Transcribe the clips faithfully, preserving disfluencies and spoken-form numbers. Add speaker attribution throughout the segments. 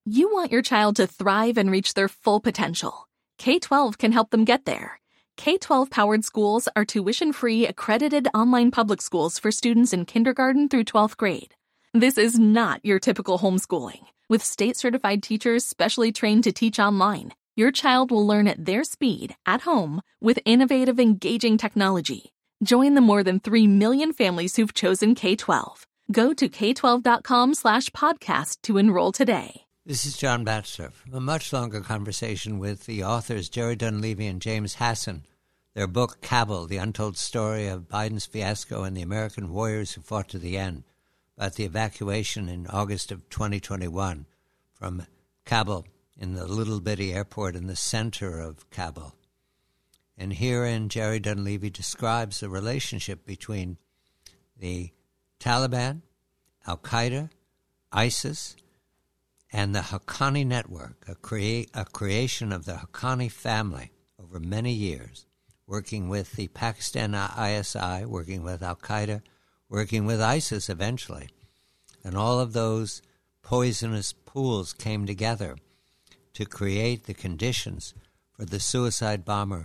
Speaker 1: You want your child to thrive and reach their full potential. K twelve can help them get there. K twelve-powered schools are tuition-free, accredited online public schools for students in kindergarten through twelfth grade. This is not your typical homeschooling. With state-certified teachers specially trained to teach online, your child will learn at their speed, at home, with innovative, engaging technology. Join the more than three million families who've chosen K twelve. Go to k twelve dot com slash podcast to enroll today.
Speaker 2: This is John Batchelor. A much longer conversation with the authors Jerry Dunleavy and James Hasson. Their book, Kabul, The Untold Story of Biden's Fiasco and the American Warriors Who Fought to the End, about the evacuation in August of twenty twenty-one from Kabul, in the little bitty airport in the center of Kabul. And herein, Jerry Dunleavy describes the relationship between the Taliban, Al-Qaeda, ISIS, and the Haqqani Network, a, crea- a creation of the Haqqani family over many years, working with the Pakistan I S I, working with Al-Qaeda, working with ISIS eventually. And all of those poisonous pools came together to create the conditions for the suicide bomber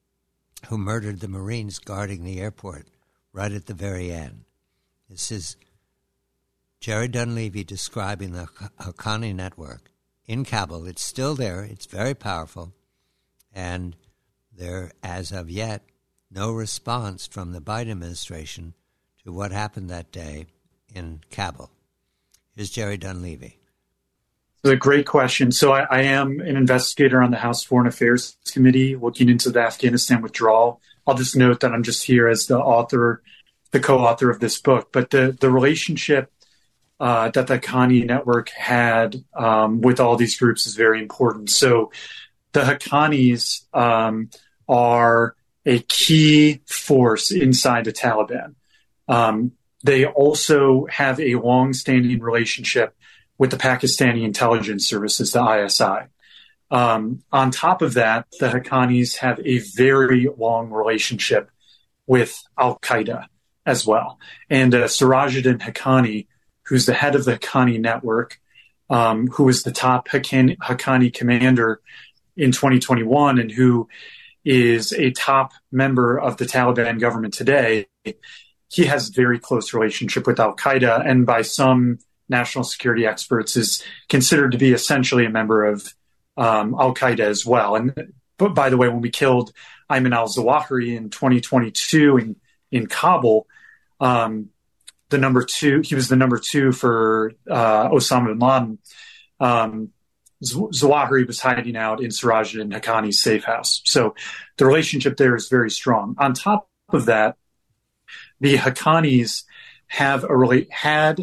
Speaker 2: who murdered the Marines guarding the airport right at the very end. This is Jerry Dunleavy describing the Haqqani Network in Kabul. It's still there. It's very powerful. And there, as of yet, no response from the Biden administration to what happened that day in Kabul. Here's Jerry Dunleavy.
Speaker 3: It's a great question. So I, I am an investigator on the House Foreign Affairs Committee looking into the Afghanistan withdrawal. I'll just note that I'm just here as the author, the co-author of this book. But the, the relationship uh, that the Haqqani Network had um, with all these groups is very important. So the Haqqanis um, are a key force inside the Taliban. Um, they also have a long-standing relationship with the Pakistani intelligence services, the I S I. Um, on top of that, the Haqqanis have a very long relationship with Al-Qaeda as well. And uh, Sirajuddin Haqqani, who's the head of the Haqqani Network, um, who was the top Haqqani, Haqqani commander in twenty twenty-one and who is a top member of the Taliban government today, he has a very close relationship with Al-Qaeda, and by some national security experts is considered to be essentially a member of um, Al-Qaeda as well. And but by the way, when we killed Ayman al-Zawahiri in twenty twenty-two in, in Kabul, um, the number two, he was the number two for uh, Osama bin Laden. Um, Zawahiri was hiding out in Sirajuddin Haqqani's safe house. So the relationship there is very strong. On top of that, the Haqqanis have a really had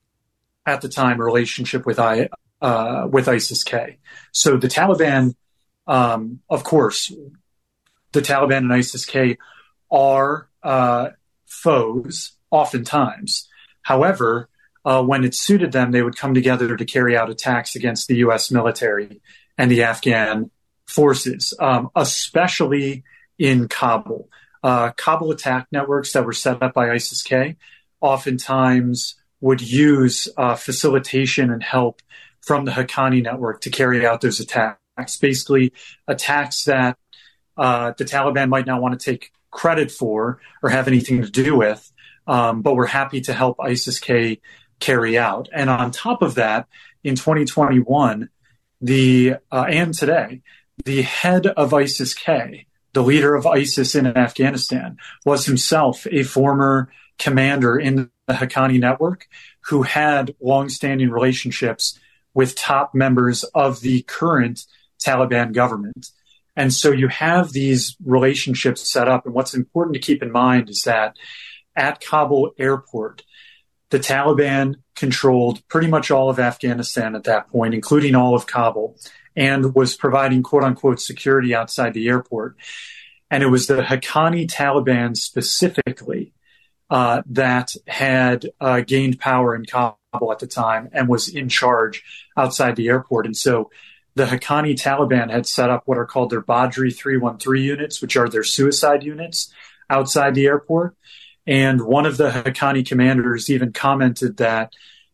Speaker 3: at the time a relationship with I uh, with ISIS-K. So the Taliban, um, of course, the Taliban and ISIS-K are uh, foes oftentimes. However, uh, when it suited them, they would come together to carry out attacks against the U S military and the Afghan forces, um, especially in Kabul. Uh, Kabul attack networks that were set up by ISIS-K oftentimes would use uh, facilitation and help from the Haqqani network to carry out those attacks, basically attacks that uh, the Taliban might not want to take credit for or have anything to do with, um, but we're happy to help ISIS-K carry out. And on top of that, in twenty twenty-one, the uh, and today, the head of ISIS-K, the leader of ISIS in Afghanistan, was himself a former commander in the Haqqani network who had long-standing relationships with top members of the current Taliban government. And so you have these relationships set up. And what's important to keep in mind is that at Kabul airport, the Taliban controlled pretty much all of Afghanistan at that point, including all of Kabul, and was providing quote-unquote security outside the airport. And it was the Haqqani Taliban specifically uh, that had uh, gained power in Kabul at the time and was in charge outside the airport. And so the Haqqani Taliban had set up what are called their Badri three one three units, which are their suicide units outside the airport. And one of the Haqqani commanders even commented that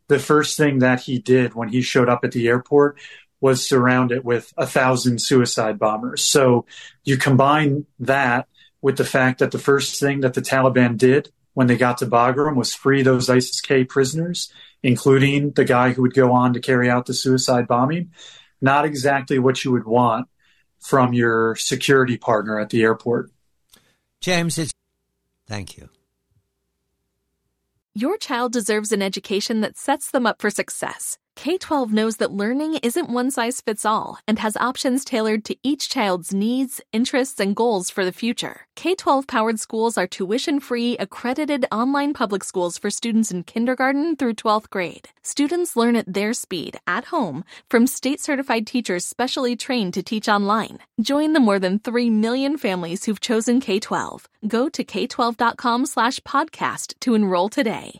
Speaker 3: the first thing that he did when he showed up at the airport was surround it with a thousand suicide bombers. So you combine that with the fact that the first thing that the Taliban did when they got to Bagram was free those ISIS-K prisoners, including the guy who would go on to carry out the suicide bombing. Not exactly what you would want from your security partner at the airport.
Speaker 2: James, it's... Thank you.
Speaker 1: Your child deserves an education that sets them up for success. K twelve knows that learning isn't one size fits all and has options tailored to each child's needs, interests, and goals for the future. K twelve powered schools are tuition-free, accredited online public schools for students in kindergarten through twelfth grade. Students learn at their speed, at home, from state-certified teachers specially trained to teach online. Join the more than three million families who've chosen K twelve. Go to k twelve dot com slash podcast to enroll today.